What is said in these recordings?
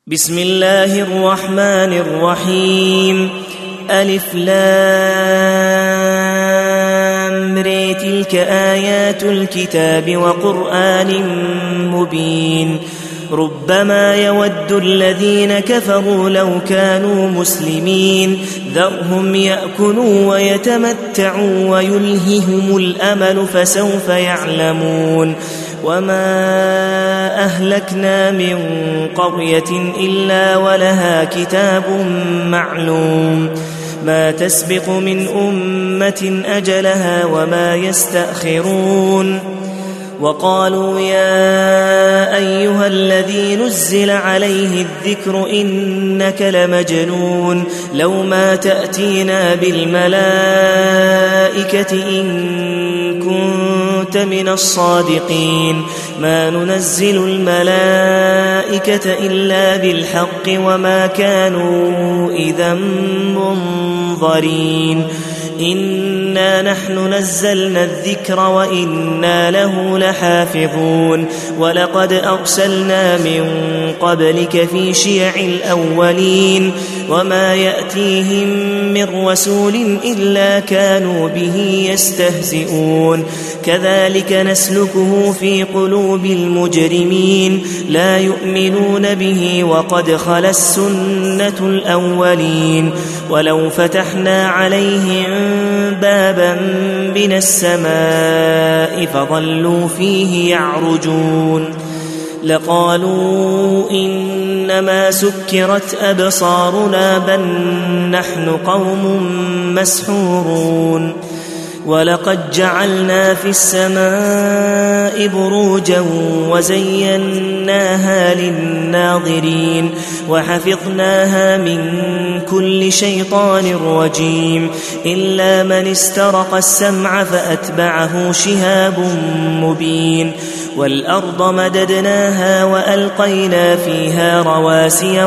بسم الله الرحمن الرحيم. ألف لام ر تلك آيات الكتاب وقرآن مبين. ربما يود الذين كفروا لو كانوا مسلمين ذرهم يأكلوا ويتمتعوا ويلههم الأمل فسوف يعلمون. وما أهلكنا من قرية إلا ولها كتاب معلوم ما تسبق من أمة أجلها وما يستأخرون. وقالوا يا أيها الذي نزل عليه الذكر إنك لمجنون لو ما تأتينا بالملائكة إن كنت من الصادقين ما ننزل الملائكة إلا بالحق وما كانوا إذا منظرين. إنا نحن نزلنا الذكر وإنا له لحافظون. ولقد أرسلنا من قبلك في شيع الأولين وما يأتيهم من رسول إلا كانوا به يستهزئون. كذلك نسلكه في قلوب المجرمين لا يؤمنون به وقد خلت سنة الأولين. ولو فتحنا عليهم بابا من السماء فظلوا فيه يعرجون لقالوا إنما سكرت أبصارنا بل نحن قوم مسحورون. ولقد جعلنا في السماء بروجا وزيناها للناظرين وحفظناها من كل شيطان رجيم إلا من استرق السمع فأتبعه شهاب مبين. والأرض مددناها وألقينا فيها رواسي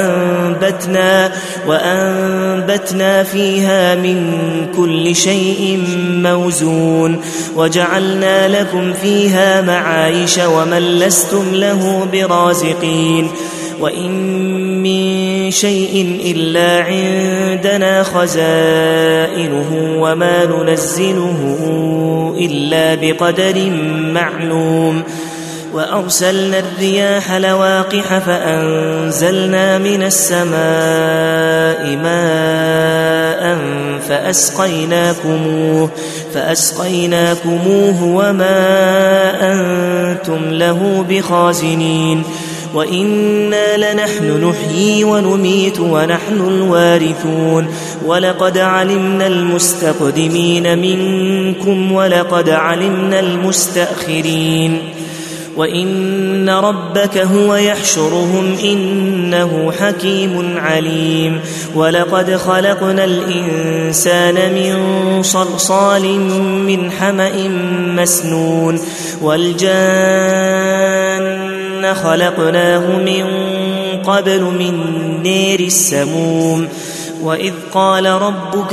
وأنبتنا فيها من كل شيء موزون وجعلنا لكم فيها معايش ومن لستم له برازقين. وإن من شيء إلا عندنا خزائنه وما ننزله إلا بقدر معلوم. وأرسلنا الرياح لواقح فأنزلنا من السماء ماء فأسقيناكموه وما أنتم له بخازنين. وإنا لنحن نحيي ونميت ونحن الوارثون. ولقد علمنا المستقدمين منكم ولقد علمنا المستأخرين. وإن ربك هو يحشرهم إنه حكيم عليم. ولقد خلقنا الإنسان من صلصال من حمأ مسنون والجان خلقناه من قبل من نار السموم. وإذ قال ربك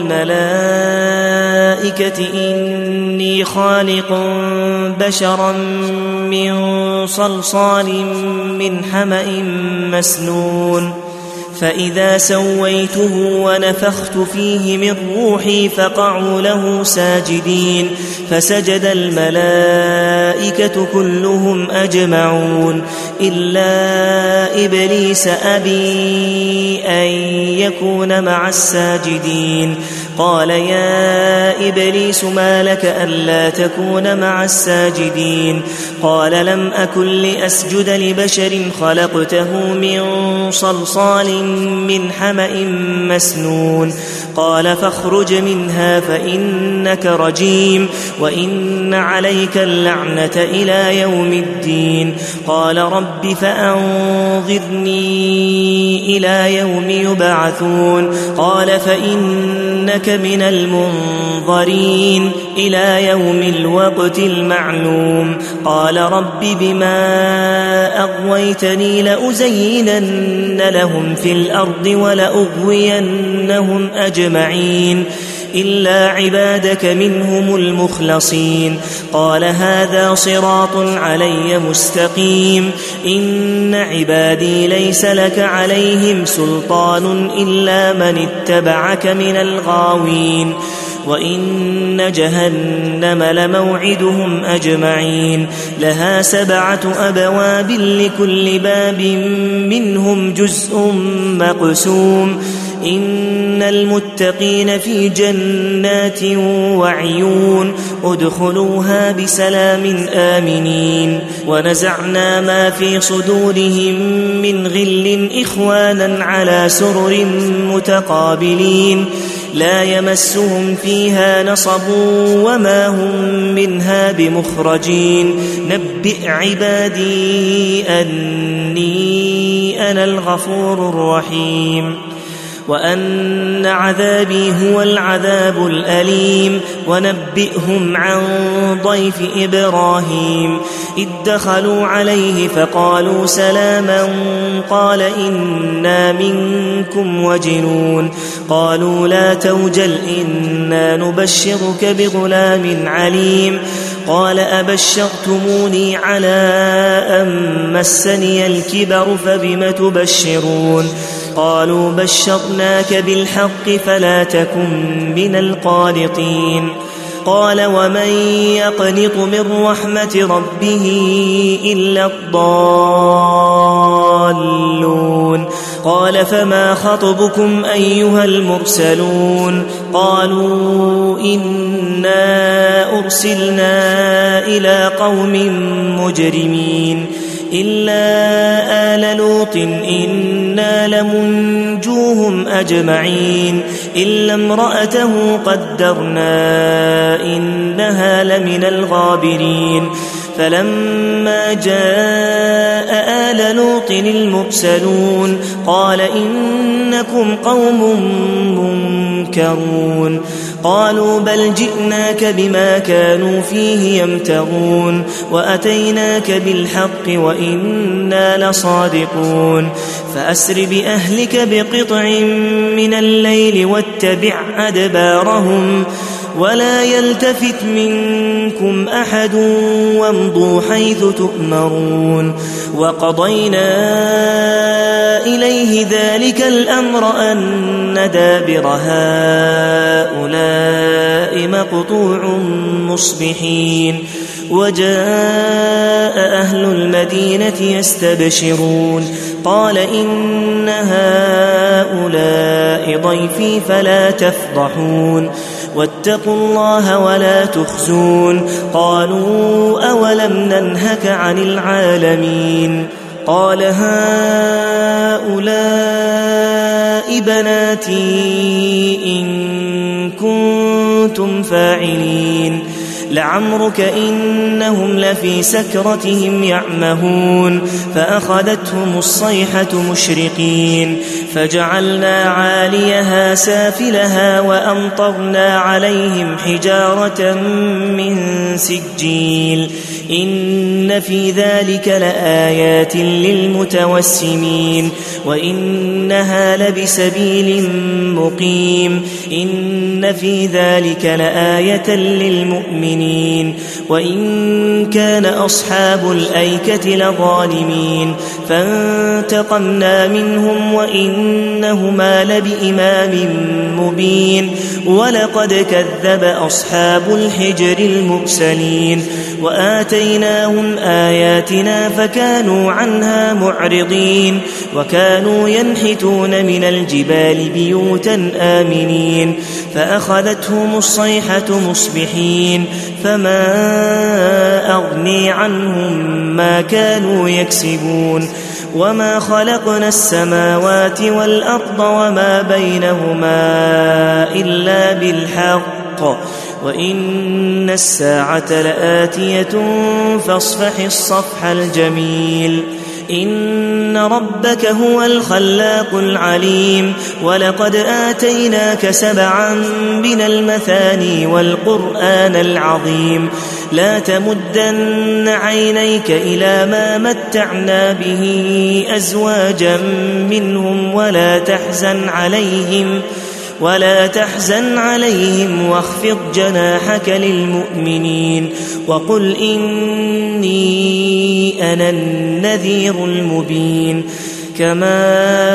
للملائكة إني خالق بشرا من صلصال من حمأ مسنون فإذا سويته ونفخت فيه من روحي فقعوا له ساجدين فسجد الملائكة كلهم أجمعون إلا إبليس أبي أن يكون مع الساجدين. قال يا إبليس ما لك ألا تكون مع الساجدين؟ قال لم أكن لأسجد لبشر خلقته من صلصال من حمأ مسنون. قال فاخرج منها فإنك رجيم وإن عليك اللعنة إلى يوم الدين. قال رب فأنظرني إلى يوم يبعثون. قال فإنك من المنظرين إلى يوم الوقت المعلوم. قال رب بما أغويتني لأزينن لهم في الأرض ولأغوينهم أجمعين إلا عبادك منهم المخلصين. قال هذا صراط علي مستقيم. إن عبادي ليس لك عليهم سلطان إلا من اتبعك من الغاوين. وإن جهنم لموعدهم أجمعين. لها 7 أبواب لكل باب منهم جزء مقسوم. إن المتقين في جنات وعيون ادخلوها بسلام آمنين. ونزعنا ما في صدورهم من غل إخوانا على سرر متقابلين لا يمسهم فيها نصب وما هم منها بمخرجين. نبئ عبادي أني أنا الغفور الرحيم وأن عذابي هو العذاب الأليم. ونبئهم عن ضيف إبراهيم إذ دخلوا عليه فقالوا سلاما قال إنا منكم وجنون. قالوا لا توجل إنا نبشرك بغلام عليم. قال أبشرتموني على أن مسني الكبر فبم تبشرون. قالوا بشرناك بالحق فلا تكن من القانطين. قال ومن يقنط من رحمة ربه إلا الضالون. قال فما خطبكم أيها المرسلون؟ قالوا إنا أرسلنا إلى قوم مجرمين إلا آل لوط إنا لمنجوهم أجمعين إلا امرأته قدرنا إنها لمن الغابرين. فلما جاء آل لوط المرسلون قال إنكم قوم منكرون. قالوا بل جئناك بما كانوا فيه يمترون وأتيناك بالحق وإنا لصادقون. فأسر بأهلك بقطع من الليل واتبع أدبارهم ولا يلتفت منكم أحد وامضوا حيث تؤمرون. وقضينا إليه ذلك الأمر أن دابر هؤلاء مقطوع مصبحين. وجاء أهل المدينة يستبشرون قال إن هؤلاء ضيفي فلا تفضحون واتقوا الله ولا تخزون. قالوا أولم ننهك عن العالمين؟ قال هؤلاء بناتي إن كنتم فاعلين. لعمرك إنهم لفي سكرتهم يعمهون فأخذتهم الصيحة مشرقين فجعلنا عاليها سافلها وأمطرنا عليهم حجارة من سجيل. إن في ذلك لآيات للمتوسمين وإنها لبسبيل مقيم. إن في ذلك لآية للمؤمنين وإن كان أصحاب الأيكة لظالمين فانتقمنا منهم وإنهما لبإمام مبين. ولقد كذب أصحاب الحجر المرسلين وآتيناهم آياتنا فكانوا عنها معرضين. وكانوا ينحتون من الجبال بيوتا آمنين فأخذتهم الصيحة مصبحين فما أغني عنهم ما كانوا يكسبون. وما خلقنا السماوات والأرض وما بينهما إلا بالحق وإن الساعة لآتية فاصفح الصفح الجميل. إن ربك هو الخلاق العليم. ولقد آتيناك 7 من المثاني والقرآن العظيم. لا تمدن عينيك إلى ما متعنا به أزواجا منهم ولا تحزن عليهم واخفض جناحك للمؤمنين وقل إني أنا النذير المبين كما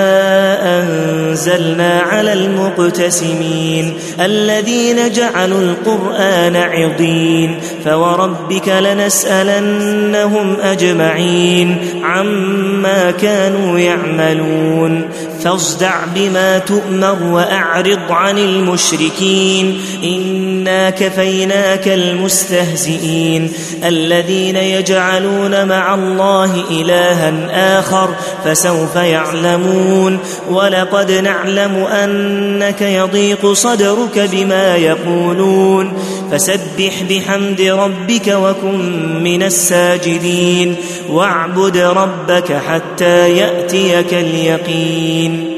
أنزلنا على المقتسمين الذين جعلوا القرآن عضين فوربك لنسألنهم أجمعين عما كانوا يعملون فاصدع بما تؤمر وأعرض عن المشركين إنا كفيناك المستهزئين الذين يجعلون مع الله إلها آخر فسوف يعلمون ولقد نعلم أنك يضيق صدرك بما يقولون فسبح بحمد ربك وكن من الساجدين واعبد ربك حتى يأتيك اليقين